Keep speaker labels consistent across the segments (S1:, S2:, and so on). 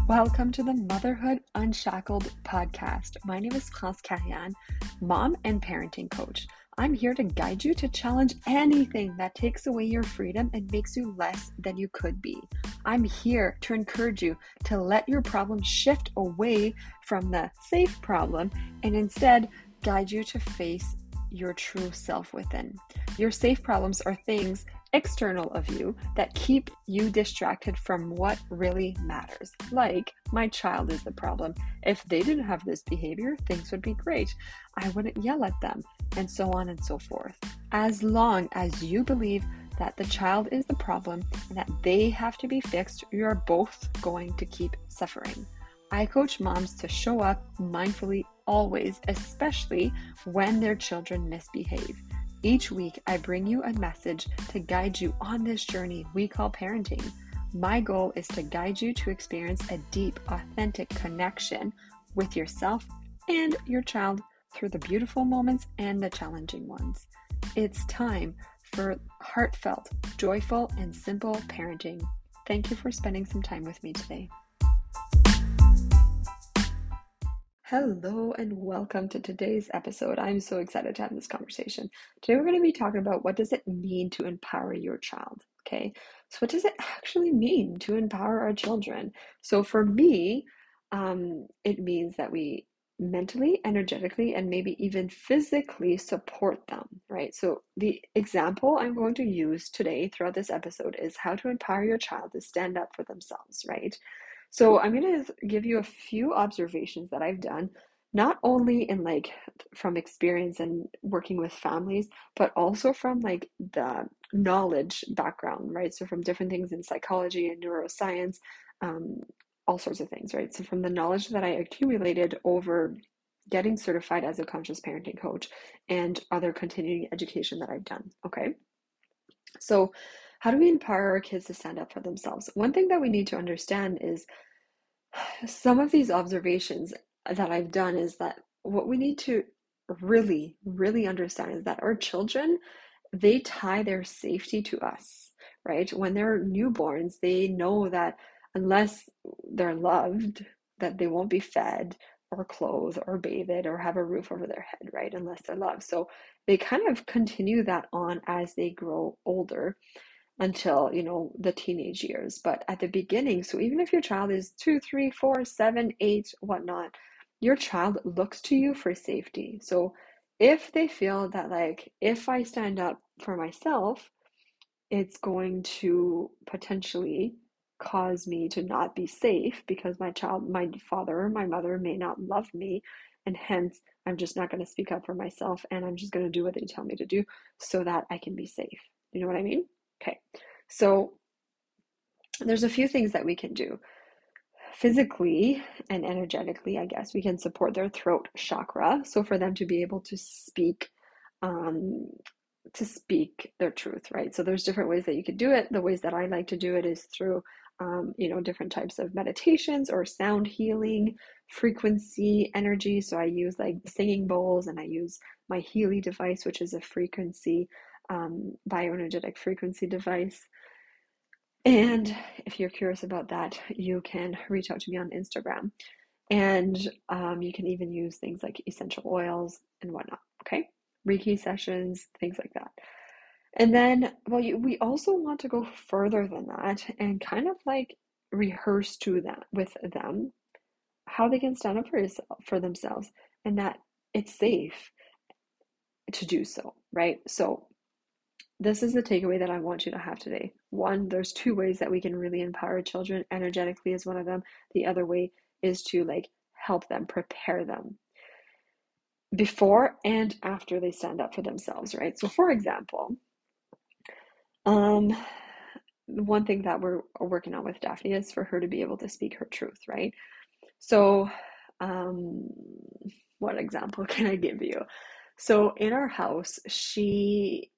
S1: Welcome to the Motherhood Unshackled podcast. My name is Claus Kahyan, mom and parenting coach. I'm here to guide you to challenge anything that takes away your freedom and makes you less than you could be. I'm here to encourage you to let your problem shift away from the safe problem and instead guide you to face your true self within. Your safe problems are things external of you that keep you distracted from what really matters. Like, my child is the problem. If they didn't have this behavior, things would be great. I wouldn't yell at them, and so on and so forth. As long as you believe that the child is the problem and that they have to be fixed, you're both going to keep suffering. I coach moms to show up mindfully always, especially when their children misbehave. Each week, I bring you a message to guide you on this journey we call parenting. My goal is to guide you to experience a deep, authentic connection with yourself and your child through the beautiful moments and the challenging ones. It's time for heartfelt, joyful, and simple parenting. Thank you for spending some time with me today. Hello and welcome to today's episode. I'm so excited to have this conversation. Today we're going to be talking about what does it mean to empower your child, okay? So what does it actually mean to empower our children? So for me, it means that we mentally, energetically, and maybe even physically support them, right? So the example I'm going to use today throughout this episode is how to empower your child to stand up for themselves, right? So I'm going to give you a few observations that I've done, not only in from experience and working with families, but also from the knowledge background, right? So from different things in psychology and neuroscience, all sorts of things, right? So from the knowledge that I accumulated over getting certified as a conscious parenting coach and other continuing education that I've done, okay? So how do we empower our kids to stand up for themselves? One thing that we need to understand is some of these observations that I've done is that what we need to really, really understand is that our children, they tie their safety to us, right? When they're newborns, they know that unless they're loved, that they won't be fed or clothed or bathed or have a roof over their head, right? Unless they're loved. So they kind of continue that on as they grow older until the teenage years. But at the beginning, so even if your child is 2, 3, 4, 7, 8, whatnot, your child looks to you for safety. So if they feel that if I stand up for myself, it's going to potentially cause me to not be safe because my father or my mother may not love me, and hence I'm just not going to speak up for myself and I'm just going to do what they tell me to do so that I can be safe. You know what I mean? Okay, so there's a few things that we can do. Physically and energetically, I guess, we can support their throat chakra. So for them to be able to speak their truth, right? So there's different ways that you could do it. The ways that I like to do it is through, different types of meditations or sound healing, frequency, energy. So I use singing bowls, and I use my Healy device, which is a frequency, bioenergetic frequency device. And if you're curious about that, you can reach out to me on Instagram. And you can even use things like essential oils and whatnot, okay? Reiki sessions, things like that. And then, we also want to go further than that and kind of rehearse with them how they can stand up for themselves and that it's safe to do so, right? So this is the takeaway that I want you to have today. One, there's two ways that we can really empower children. Energetically is one of them. The other way is to help them, prepare them before and after they stand up for themselves, right? So for example, one thing that we're working on with Daphne is for her to be able to speak her truth, right? So what example can I give you? So in our house, she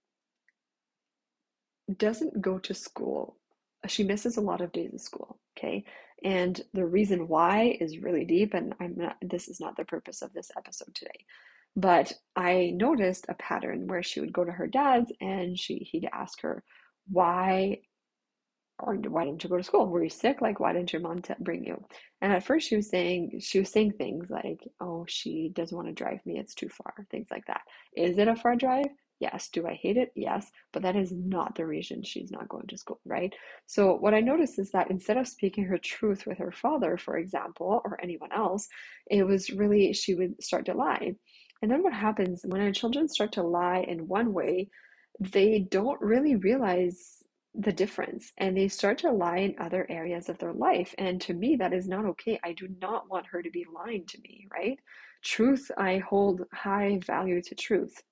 S1: doesn't go to school. She misses a lot of days of school, okay? And the reason why is really deep, and this is not the purpose of this episode today. But I noticed a pattern where she would go to her dad's and he'd ask her, why or why didn't you go to school? Were you sick? Like, why didn't your mom bring you? And at first she was saying things like, oh, she doesn't want to drive me. It's too far. Things like that. Is it a far drive? Yes. Do I hate it? Yes. But that is not the reason she's not going to school, right? So what I noticed is that instead of speaking her truth with her father, for example, or anyone else, it was really, she would start to lie. And then what happens when our children start to lie in one way, they don't really realize the difference and they start to lie in other areas of their life. And to me, that is not okay. I do not want her to be lying to me, right? Truth, I hold high value to truth.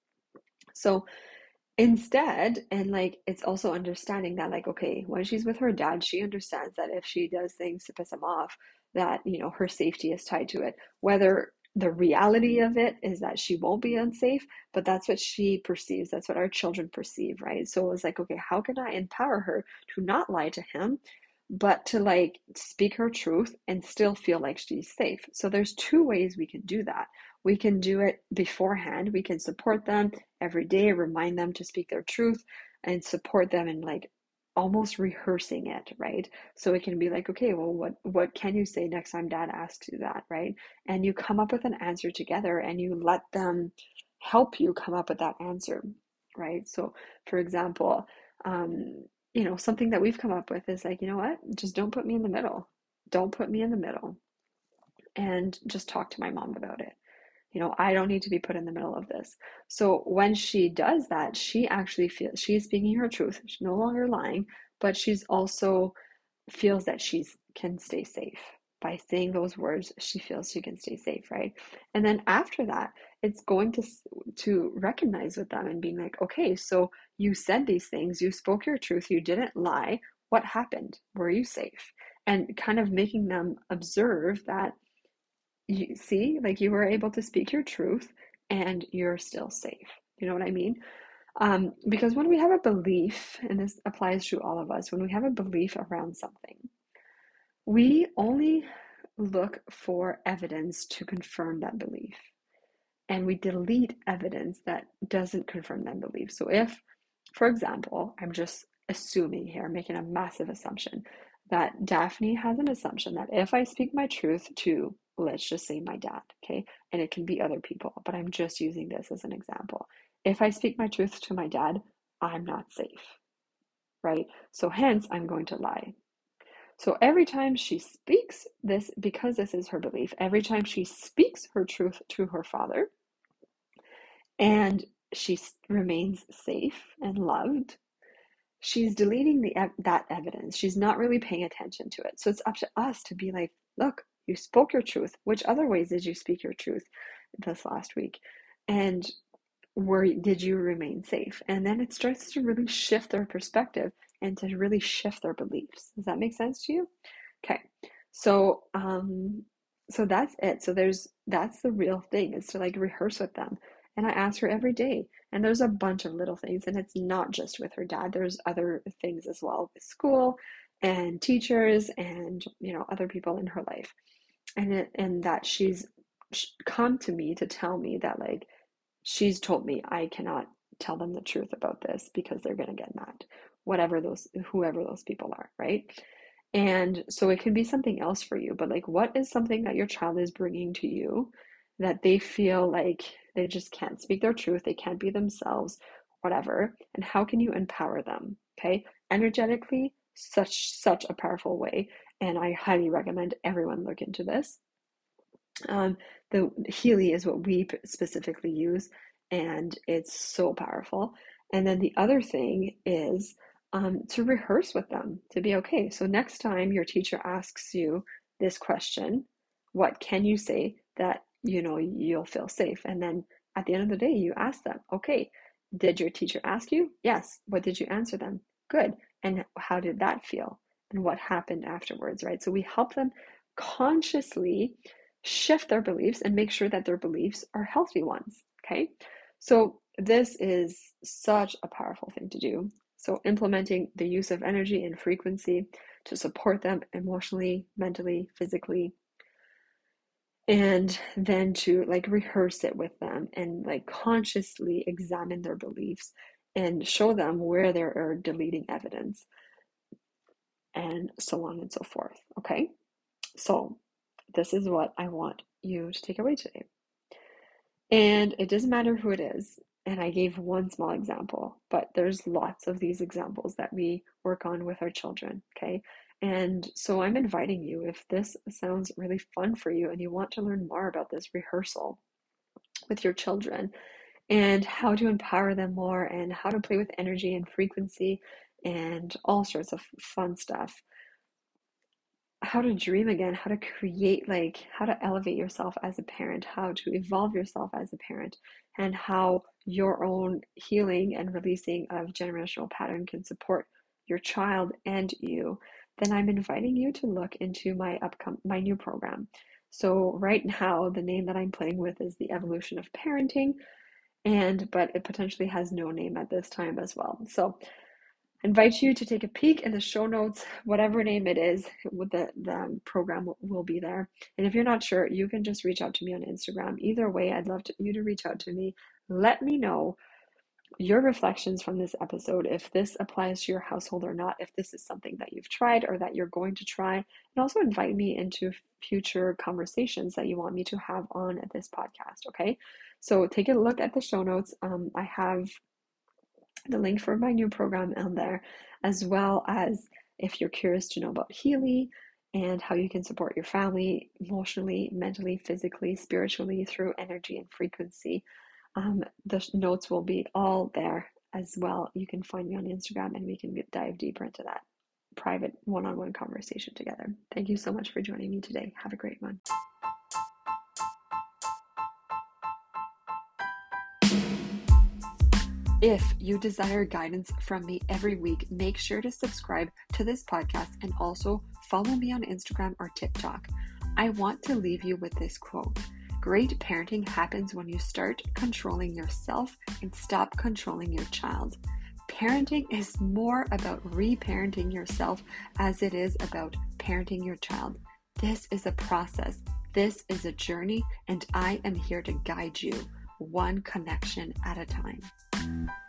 S1: So instead, and like it's also understanding that, like, okay, when she's with her dad, she understands that if she does things to piss him off, that, her safety is tied to it. Whether the reality of it is that she won't be unsafe, but that's what she perceives. That's what our children perceive, right? So it was like, okay, how can I empower her to not lie to him, but to like speak her truth and still feel like she's safe? So there's two ways we can do that. We can do it beforehand. We can support them every day, remind them to speak their truth and support them in like almost rehearsing it, right? So it can be like, okay, well, what can you say next time dad asks you that, right? And you come up with an answer together and you let them help you come up with that answer, right? So for example, something that we've come up with is like, you know what? Just don't put me in the middle. Don't put me in the middle and just talk to my mom about it. I don't need to be put in the middle of this. So when she does that, she actually feels she's speaking her truth. She's no longer lying, but she's also feels that she can stay safe. By saying those words, she feels she can stay safe, right? And then after that, it's going to recognize with them and being like, okay, so you said these things, you spoke your truth, you didn't lie. What happened? Were you safe? And kind of making them observe that you see, like you were able to speak your truth and you're still safe. You know what I mean? Because when we have a belief, and this applies to all of us, when we have a belief around something, we only look for evidence to confirm that belief. And we delete evidence that doesn't confirm that belief. So if, for example, I'm just assuming here, making a massive assumption, that Daphne has an assumption that if I speak my truth to, let's just say, my dad, okay, and it can be other people, but I'm just using this as an example. If I speak my truth to my dad, I'm not safe, right? So hence, I'm going to lie. So every time she speaks this, because this is her belief, every time she speaks her truth to her father, and she remains safe and loved, she's deleting that evidence. She's not really paying attention to it. So it's up to us to be like, look, you spoke your truth. Which other ways did you speak your truth this last week? And did you remain safe? And then it starts to really shift their perspective and to really shift their beliefs. Does that make sense to you? Okay. So so that's it. So that's the real thing, is to like rehearse with them. And I ask her every day. And there's a bunch of little things, and it's not just with her dad. There's other things as well, with school and teachers and other people in her life. And that she's come to me to tell me that, like, she's told me I cannot tell them the truth about this because they're going to get mad, whoever those people are, right? And so it can be something else for you, but like, what is something that your child is bringing to you that they feel like they just can't speak their truth, they can't be themselves, whatever, and how can you empower them? Okay, energetically, such a powerful way, and I highly recommend everyone look into this. The Healy is what we specifically use, and it's so powerful. And then the other thing is to rehearse with them, to be okay. So next time your teacher asks you this question, what can you say that you'll feel safe? And then at the end of the day, you ask them, okay, did your teacher ask you? Yes. What did you answer them? Good. And how did that feel? And what happened afterwards, right? So we help them consciously shift their beliefs and make sure that their beliefs are healthy ones. Okay. So this is such a powerful thing to do. So implementing the use of energy and frequency to support them emotionally, mentally, physically, and then to like rehearse it with them and like consciously examine their beliefs and show them where there are deleting evidence. and so on and so forth. Okay, so this is what I want you to take away today. And it doesn't matter who it is. And I gave one small example, but there's lots of these examples that we work on with our children. Okay. And so I'm inviting you, if this sounds really fun for you and you want to learn more about this rehearsal with your children and how to empower them more and how to play with energy and frequency and all sorts of fun stuff, how to dream again, how to create, like how to elevate yourself as a parent, how to evolve yourself as a parent, and how your own healing and releasing of generational pattern can support your child and you, then I'm inviting you to look into my new program. So right now, the name that I'm playing with is The Evolution of Parenting, but it potentially has no name at this time as well. So I invite you to take a peek in the show notes, whatever name it is, with the program will be there. And if you're not sure, you can just reach out to me on Instagram. Either way, I'd love you to reach out to me. Let me know your reflections from this episode, if this applies to your household or not, if this is something that you've tried or that you're going to try, and also invite me into future conversations that you want me to have on this podcast. Okay, so take a look at the show notes. I have the link for my new program on there, as well as if you're curious to know about Healy and how you can support your family emotionally, mentally, physically, spiritually through energy and frequency. The notes will be all there as well. You can find me on Instagram and we can dive deeper into that private one-on-one conversation together. Thank you so much for joining me today. Have a great one. If you desire guidance from me every week, make sure to subscribe to this podcast and also follow me on Instagram or TikTok. I want to leave you with this quote: great parenting happens when you start controlling yourself and stop controlling your child. Parenting is more about reparenting yourself as it is about parenting your child. This is a process. This is a journey, and I am here to guide you one connection at a time.